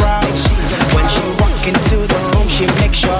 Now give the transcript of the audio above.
out. When she walk into the room, she makes sure